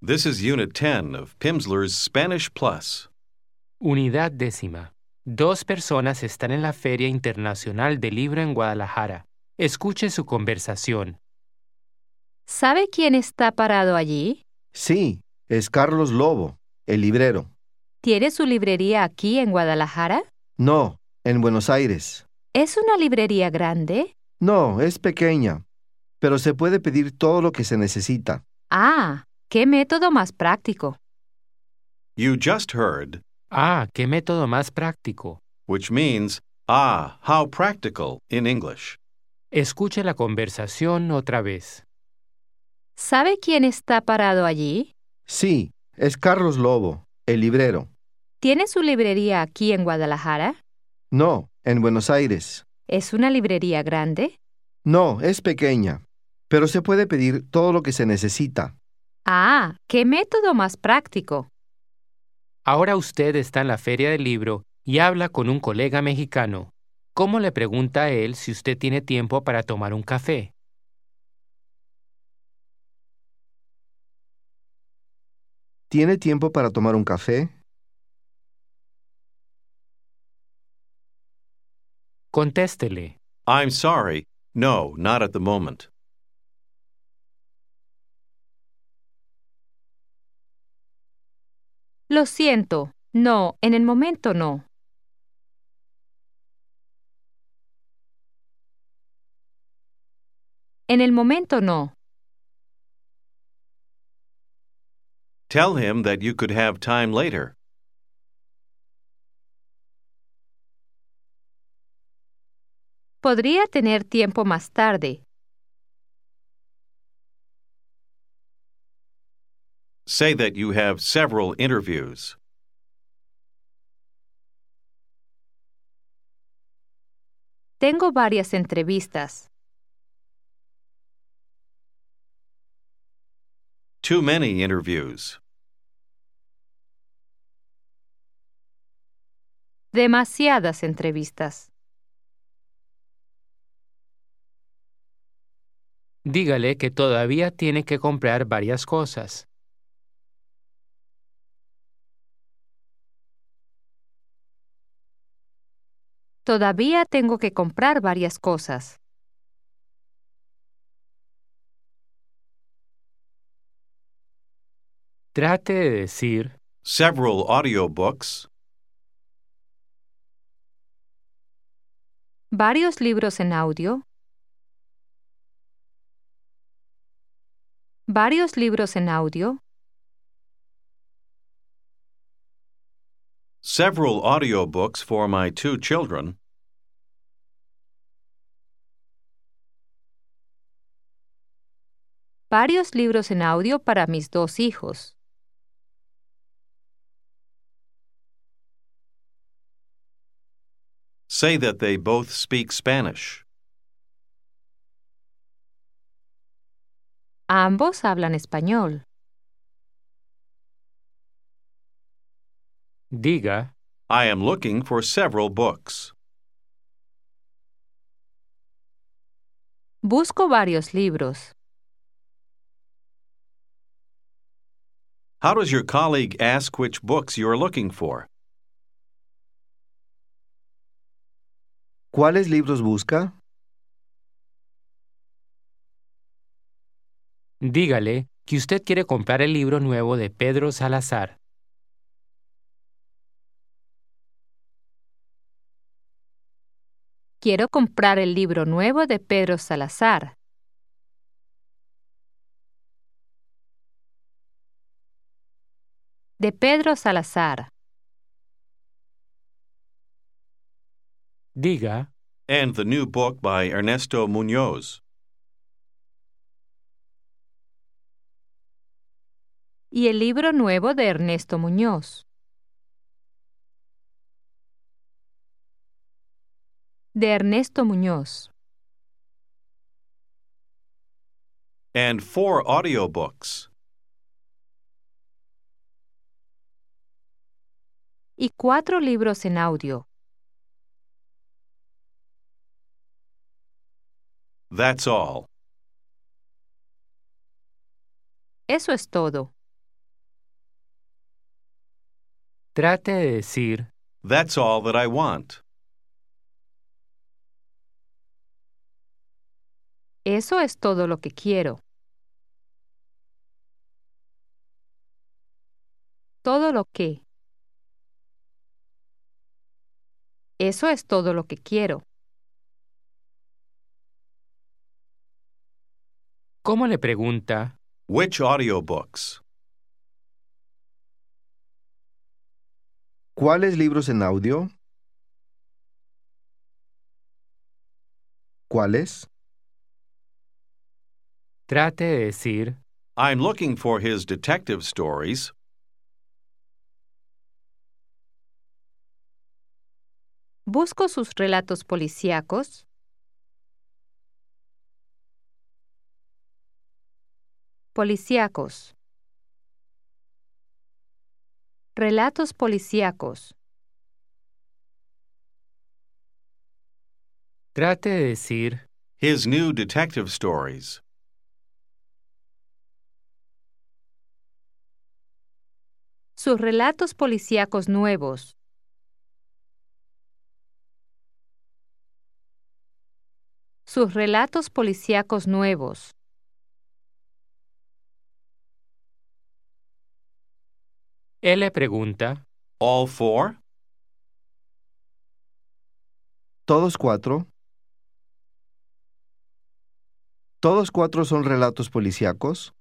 This is Unit 10 of Pimsleur's Spanish Plus. Unidad 10. Dos personas están en la Feria Internacional del Libro en Guadalajara. Escuche su conversación. ¿Sabe quién está parado allí? Sí, es Carlos Lobo, el librero. ¿Tiene su librería aquí en Guadalajara? No, en Buenos Aires. ¿Es una librería grande? No, es pequeña, pero se puede pedir todo lo que se necesita. Ah, qué método más práctico. You just heard, Ah, qué método más práctico. which means, ah, how practical in English. Escuche la conversación otra vez. ¿Sabe quién está parado allí? Sí, es Carlos Lobo, el librero. ¿Tiene su librería aquí en Guadalajara? No, en Buenos Aires. ¿Es una librería grande? No, es pequeña, pero se puede pedir todo lo que se necesita. Ah, qué método más práctico. Ahora usted está en la Feria del Libro y habla con un colega mexicano. ¿Cómo le pregunta a él si usted tiene tiempo para tomar un café? ¿Tiene tiempo para tomar un café? Contéstele. I'm sorry, no, not at the moment. Lo siento. No, en el momento no. En el momento no. Tell him that you could have time later. Podría tener tiempo más tarde. Say that you have several interviews. Tengo varias entrevistas. Too many interviews. Demasiadas entrevistas. Dígale que todavía tiene que comprar varias cosas. Todavía tengo que comprar varias cosas. Trate de decir, Several audiobooks. Varios libros en audio. Varios libros en audio. Several audiobooks for my two children. Varios libros en audio para mis dos hijos. Say that they both speak Spanish. Ambos hablan español. diga, I am looking for several books. Busco varios libros. How does your colleague ask which books you are looking for? ¿Cuáles libros busca? dígale que usted quiere comprar el libro nuevo de Pedro Salazar. Quiero comprar el libro nuevo de Pedro Salazar. De Pedro Salazar. Diga, And the new book by Ernesto Muñoz. Y el libro nuevo de Ernesto Muñoz. De Ernesto Muñoz. And 4 audiobooks. Y 4 libros en audio. That's all. Eso es todo. Trate de decir, That's all that I want. Eso es todo lo que quiero. Todo lo que. Eso es todo lo que quiero. ¿cómo le pregunta? Which audiobooks? ¿Cuáles libros en audio? ¿Cuáles? Trate de decir, I'm looking for his detective stories. Busco sus relatos policíacos. Policíacos. Relatos policíacos. trate de decir, His new detective stories. Sus relatos policíacos nuevos. Sus relatos policíacos nuevos. él le pregunta, All four? ¿Todos cuatro? ¿Todos cuatro son relatos policíacos?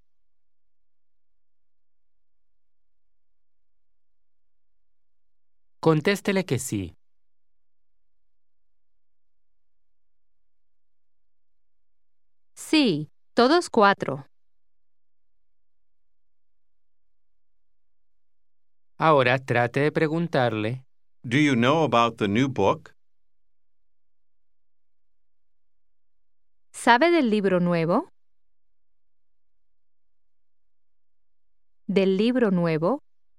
contéstele que sí. Sí, todos cuatro. Ahora trate de preguntarle, Do you know about the new book? ¿Sabe del libro nuevo? ¿Del libro nuevo?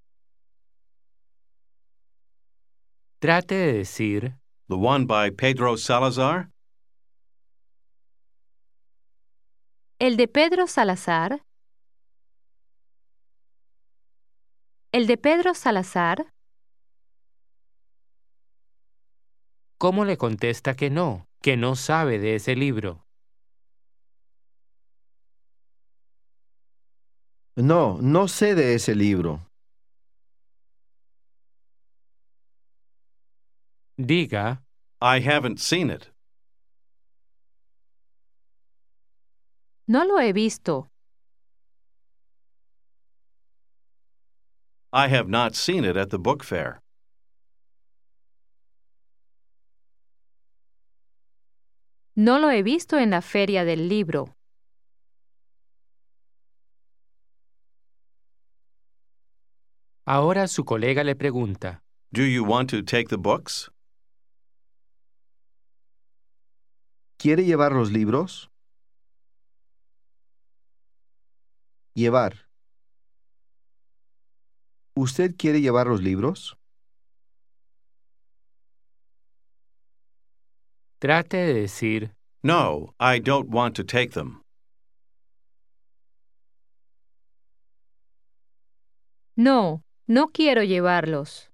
trate de decir, The one by Pedro Salazar? ¿El de Pedro Salazar? ¿El de Pedro Salazar? ¿cómo le contesta que no sabe de ese libro? No, no sé de ese libro. Diga, I haven't seen it. No lo he visto. I have not seen it at the book fair. No lo he visto en la feria del libro. ahora su colega le pregunta, Do you want to take the books? ¿Quiere llevar los libros? Llevar. ¿Usted quiere llevar los libros? trate de decir, No, I don't want to take them. No, no quiero llevarlos.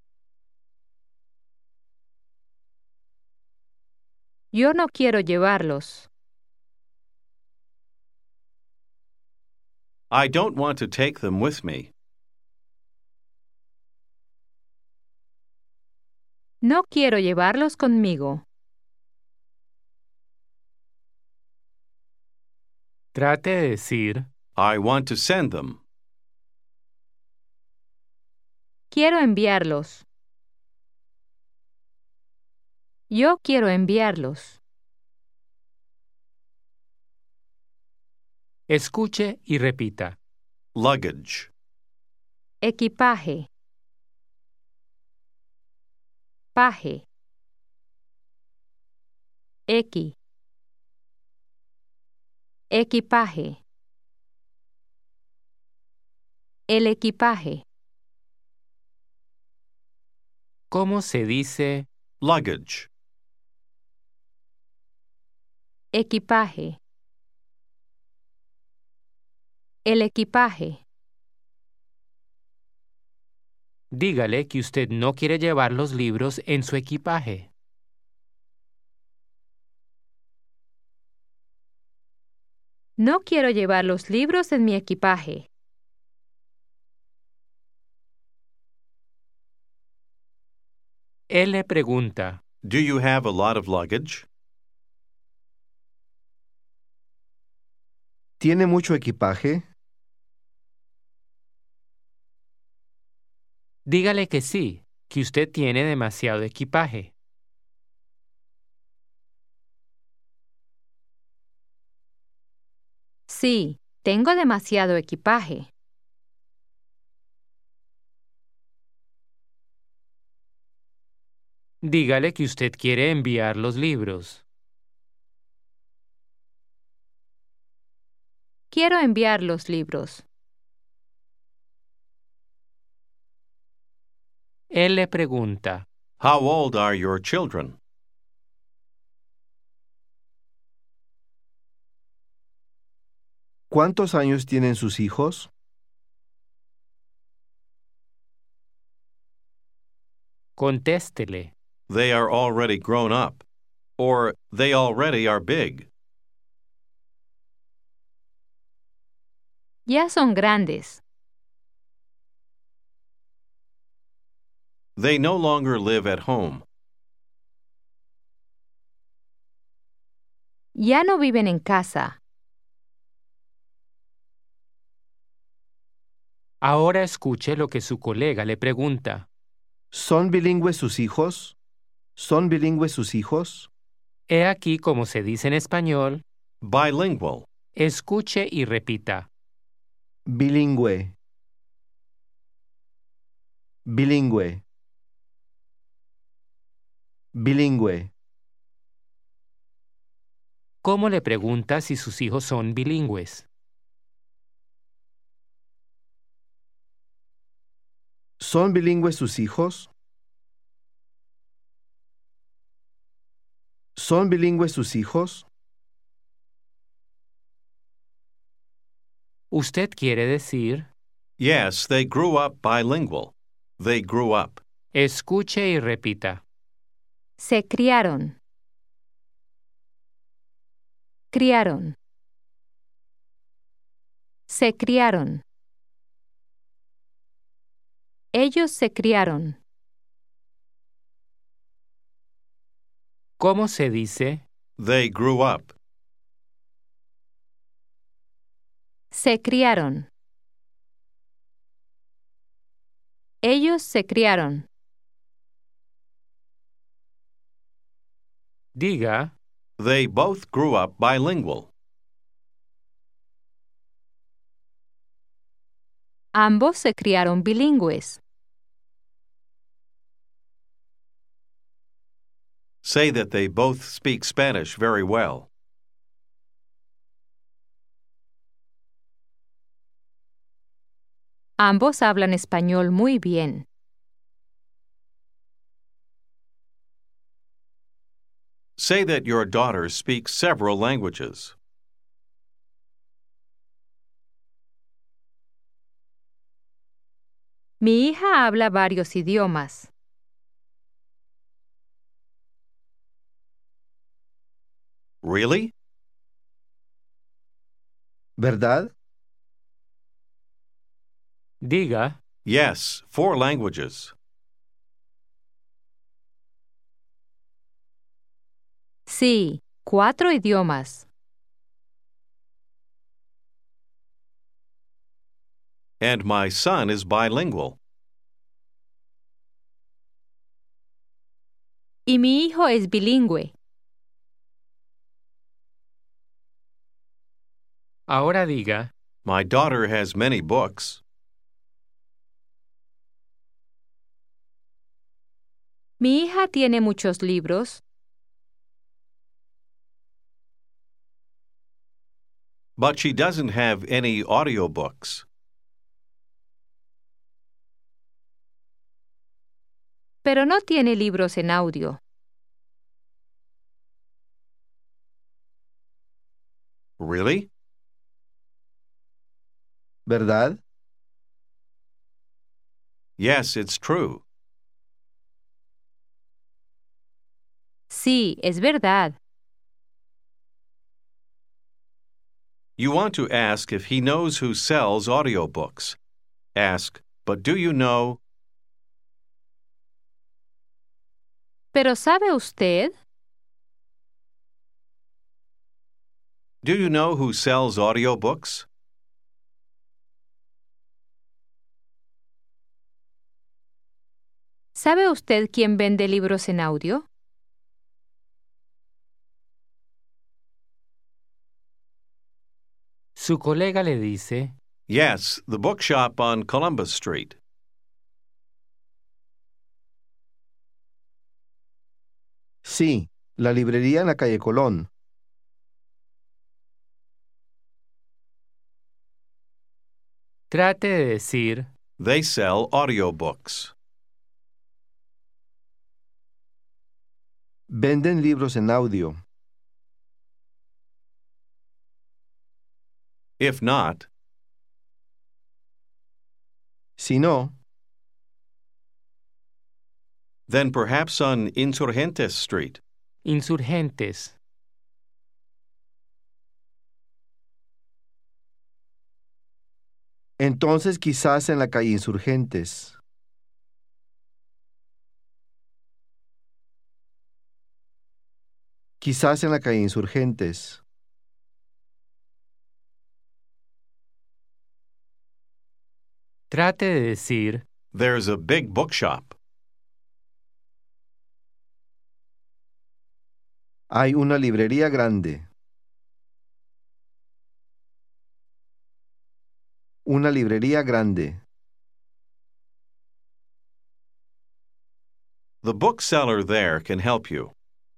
Yo no quiero llevarlos. I don't want to take them with me. No quiero llevarlos conmigo. trate de decir, I want to send them. Quiero enviarlos. Yo quiero enviarlos. escuche y repita. Luggage. Equipaje. Paje. Equi. Equipaje. El equipaje. ¿Cómo se dice Luggage. Equipaje. El equipaje. Dígale que usted no quiere llevar los libros en su equipaje. No quiero llevar los libros en mi equipaje. Él le pregunta, Do you have a lot of luggage? ¿Tiene mucho equipaje? dígale que sí, que usted tiene demasiado equipaje. Sí, tengo demasiado equipaje. Dígale que usted quiere enviar los libros. Quiero enviar los libros. Él le pregunta, How old are your children? ¿Cuántos años tienen sus hijos? contéstele. They are already grown up. Or they already are big. Ya son grandes. They no longer live at home. Ya no viven en casa. Ahora escuche lo que su colega le pregunta. ¿Son bilingües sus hijos? ¿Son bilingües sus hijos? He aquí como se dice en español, Bilingual. escuche y repita. Bilingüe. Bilingüe. Bilingüe. ¿Cómo le pregunta si sus hijos son bilingües? ¿Son bilingües sus hijos? ¿Son bilingües sus hijos? Usted quiere decir, Yes, they grew up bilingual. They grew up. escuche y repita. Se criaron. Criaron. Se criaron. Ellos se criaron. ¿Cómo se dice? They grew up. Se criaron. Ellos se criaron. Diga, They both grew up bilingual. Ambos se criaron bilingües. Say that they both speak Spanish very well. Ambos hablan español muy bien. Say that your daughter speaks several languages. Mi hija habla varios idiomas. Really? ¿Verdad? diga, Yes, 4 languages. Sí, 4 idiomas. And my son is bilingual. Y mi hijo es bilingüe. ahora diga, My daughter has many books. Mi hija tiene muchos libros, But she doesn't have any audiobooks. pero no tiene libros en audio. Really? ¿Verdad? Yes, it's true. Sí, es verdad. You want to ask if he knows who sells audiobooks. Ask, but do you know? Pero ¿sabe usted? Do you know who sells audiobooks? ¿Sabe usted quién vende libros en audio? Su colega le dice, Yes, the bookshop on Columbus Street. Sí, la librería en la calle Colón. trate de decir, They sell audiobooks. Venden libros en audio. If not, Si no, then perhaps on Insurgentes Street. insurgentes. entonces quizás en la calle Insurgentes. Quizás en la calle Insurgentes. Trate de decir, There's a big bookshop. Hay una librería grande. Una librería grande. The bookseller there can help you.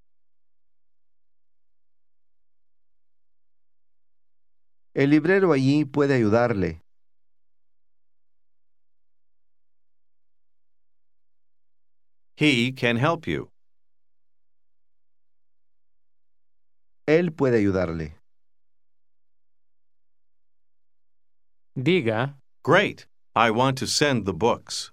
El librero allí puede ayudarle. He can help you. Él puede ayudarle. diga, Great. I want to send the books.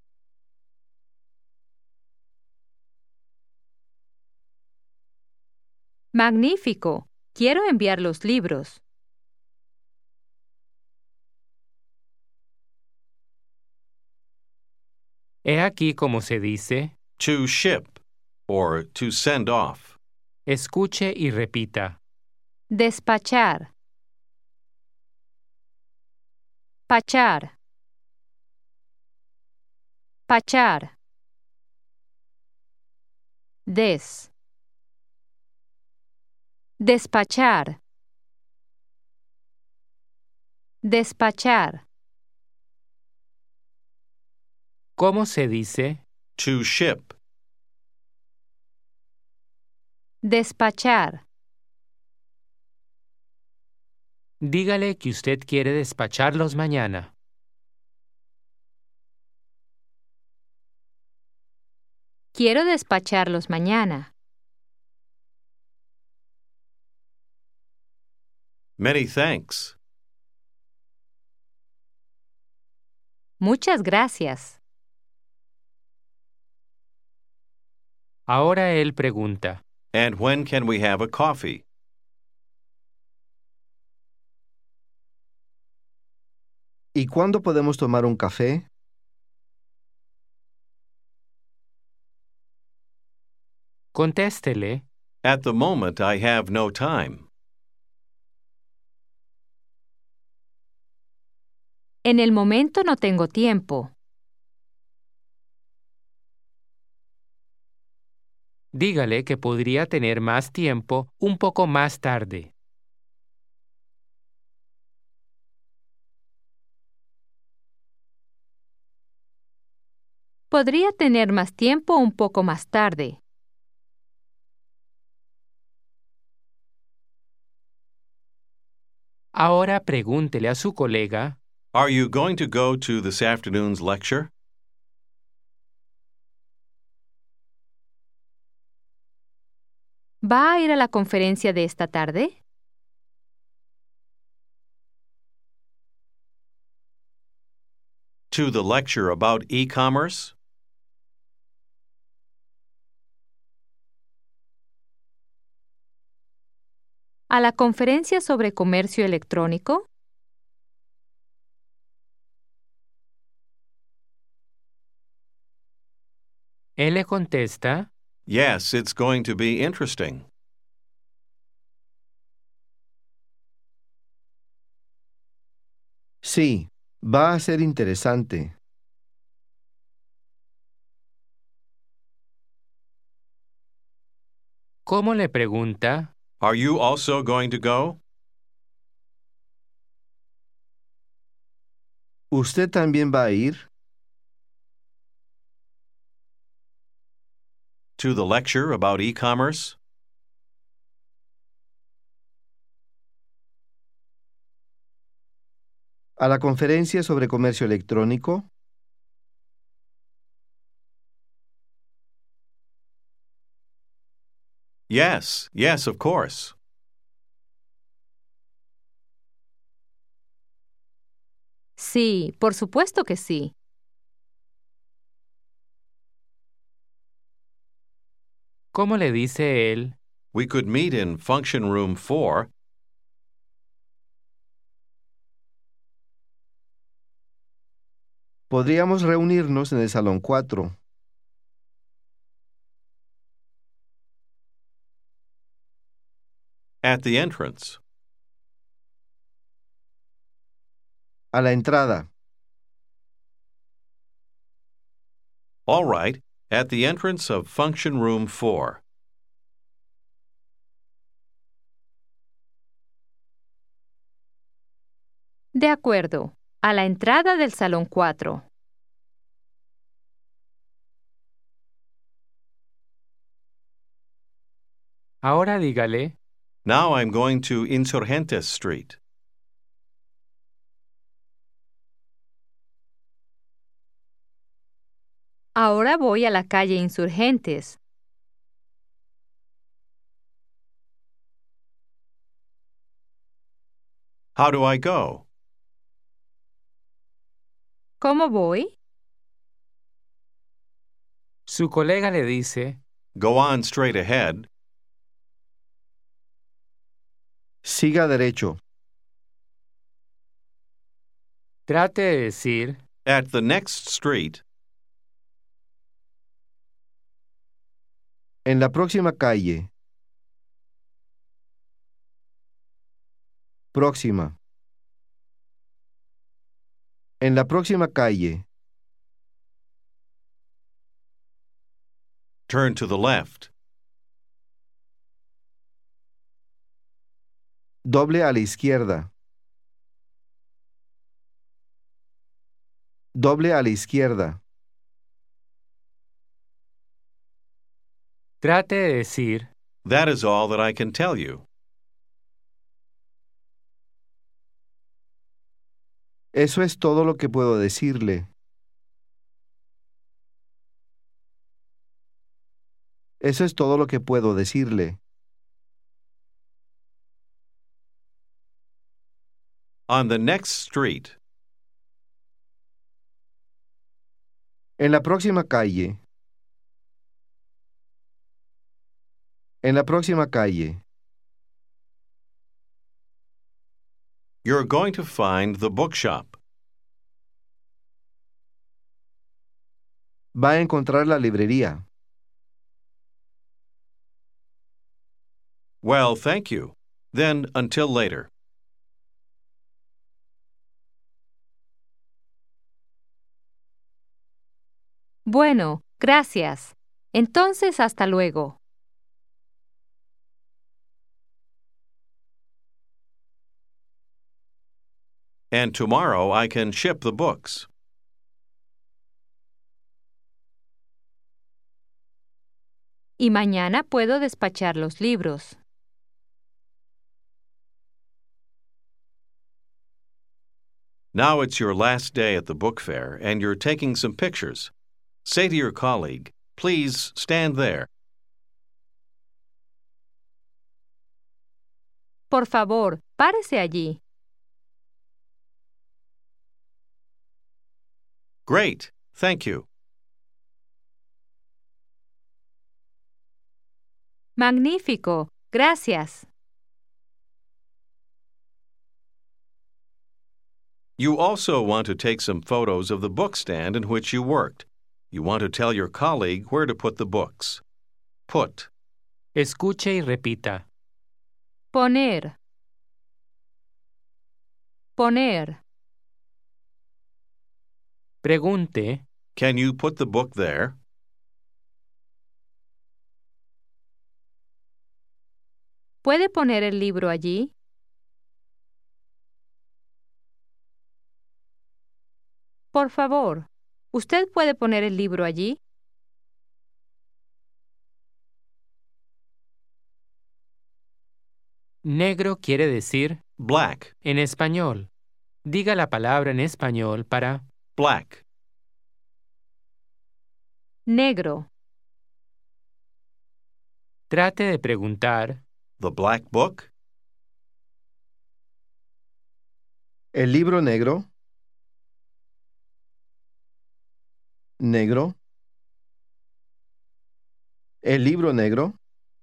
Magnífico. Quiero enviar los libros. he aquí como se dice, To ship or to send off. escuche y repita. Despachar. Pachar. Pachar. Despachar. Despachar. ¿Cómo se dice? To ship. Despachar. Dígale que usted quiere despacharlos mañana. Quiero despacharlos mañana. Many thanks. Muchas gracias. Ahora él pregunta, And when can we have a coffee? ¿Y cuándo podemos tomar un café? contéstele, At the moment, I have no time. En el momento no tengo tiempo. dígale que podría tener más tiempo un poco más tarde. Podría tener más tiempo un poco más tarde. Ahora pregúntele a su colega, Are you going to go to this afternoon's lecture? ¿Va a ir a la conferencia de esta tarde? To the lecture about e-commerce? ¿A la conferencia sobre comercio electrónico? Él le contesta, Yes, it's going to be interesting. Sí, va a ser interesante. ¿cómo le pregunta? Are you also going to go? ¿Usted también va a ir? To the lecture about e-commerce? ¿A la conferencia sobre comercio electrónico? Yes, of course. Sí, por supuesto que sí. ¿Cómo le dice él? We could meet in function room 4. Podríamos reunirnos en el salón 4. At the entrance. A la entrada. All right, at the entrance of function room 4. De acuerdo. A la entrada del salón 4. Ahora dígale, Now I'm going to Insurgentes Street. Ahora voy a la calle Insurgentes. How do I go? ¿Cómo voy? su colega le dice, Go on straight ahead. Siga derecho. trate de decir, At the next street. En la próxima calle. Próxima. En la próxima calle. Turn to the left. Doble a la izquierda. Doble a la izquierda. trate de decir, That is all that I can tell you. Eso es todo lo que puedo decirle. Eso es todo lo que puedo decirle. On the next street. En la próxima calle. En la próxima calle. You're going to find the bookshop. Va a encontrar la librería. Well, thank you. Then, until later. Bueno, gracias. Entonces, hasta luego. And tomorrow I can ship the books. Y mañana puedo despachar los libros. Now it's your last day at the book fair and you're taking some pictures. Say to your colleague, please stand there. Por favor, párese allí. Great. Thank you. Magnífico. Gracias. You also want to take some photos of the book stand in which you worked. You want to tell your colleague where to put the books. Put. Escuche y repita. Poner. Poner. Pregunte. Can you put the book there? ¿Puede poner el libro allí? Por favor, ¿usted puede poner el libro allí? Negro quiere decir Black. en español. Diga la palabra en español para Black. Negro. trate de preguntar. The black book? El libro negro. Negro. El libro negro.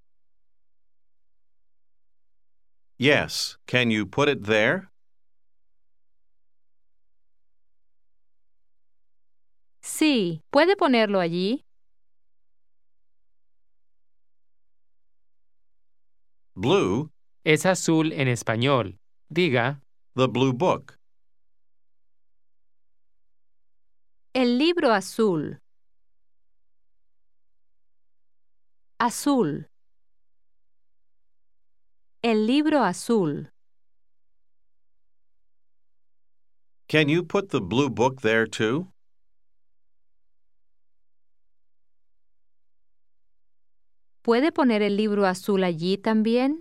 Yes. Can you put it there? Sí, ¿puede ponerlo allí? Blue. Es azul en español. Diga, The blue book. El libro azul. Azul. El libro azul. Can you put the blue book there too? ¿Puede poner el libro azul allí también?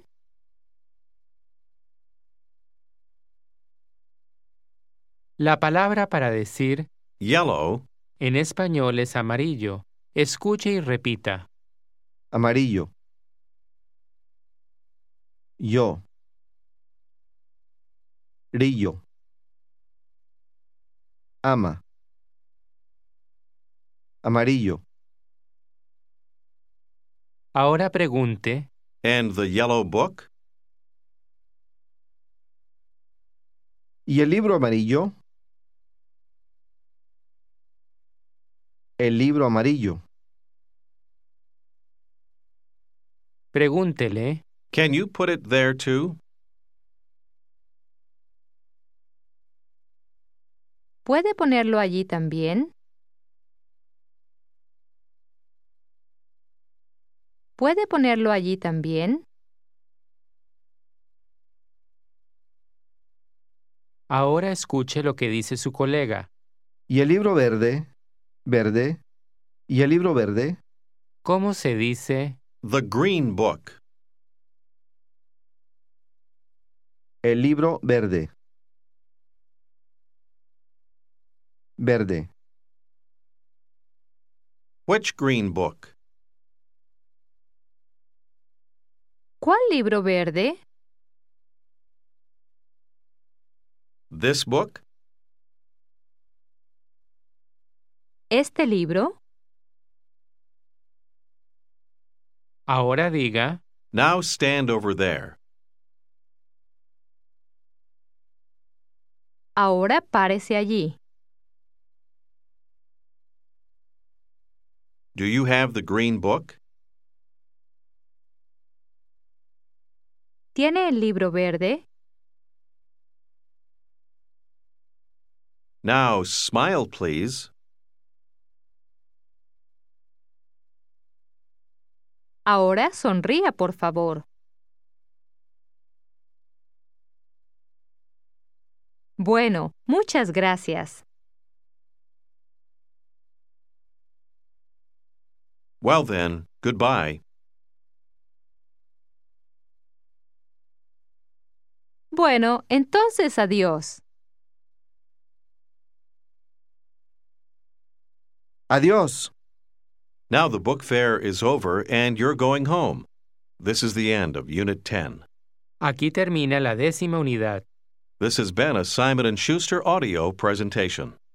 la palabra para decir Yellow. en español es amarillo. Escuche y repita. Amarillo. Yo. Rillo. Ama. Amarillo. Ahora pregunte, And the yellow book? ¿Y el libro amarillo? El libro amarillo. pregúntele, Can you put it there too? ¿Puede ponerlo allí también? ¿Puede ponerlo allí también? ahora escuche lo que dice su colega. ¿Y el libro verde? Verde. ¿Y el libro verde? ¿Cómo se dice? The green book. El libro verde. Verde. Which green book? ¿Cuál libro verde? This book? ¿Este libro? Ahora diga, Now stand over there. Ahora párese allí. Do you have the green book? ¿Tiene el libro verde? Now smile, please. Ahora sonría, por favor. Bueno, muchas gracias. Well then, goodbye. Bueno, entonces adiós. Adiós. Now the book fair is over and you're going home. This is the end of Unit 10. aquí termina la 10ª unidad. This has been a Simon & Schuster audio presentation.